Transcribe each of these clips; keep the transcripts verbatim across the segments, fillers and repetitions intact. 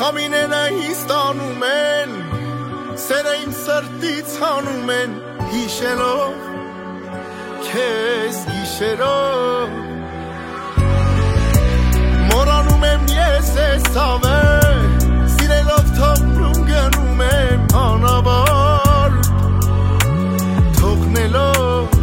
Քամիները հիստանում են Սերը իմ սրտից հանում են Հիշելով Քեզ գիշերով Մորանում եմ ես ես ցավը Սիրելով թողնում գնում եմ անավար Թողնելով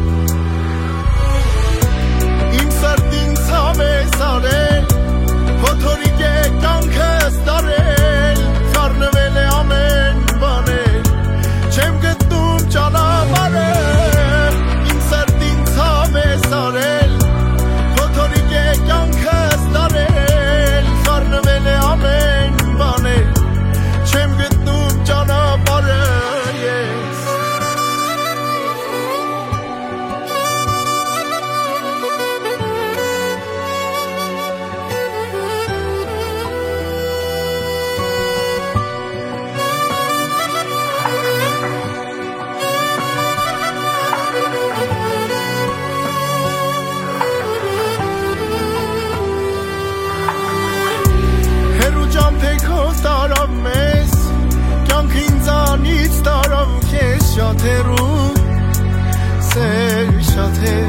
Իմ սրտին ցավ ես արել Հոթորիկ է կյանքս տարել Խառնվել է ամեն բանել Չեմ գտնում ճանապարհը Իմ սրտին ցավ ես արել Հոթորիկ է կյանքս տարել Խառնվել է ամեն բանել Չեմ գտնում ճանապարհը ես տարավ մեզ Կյանք ինձանից տարավ քեզ շատ հեռու Սեր շատ հեռու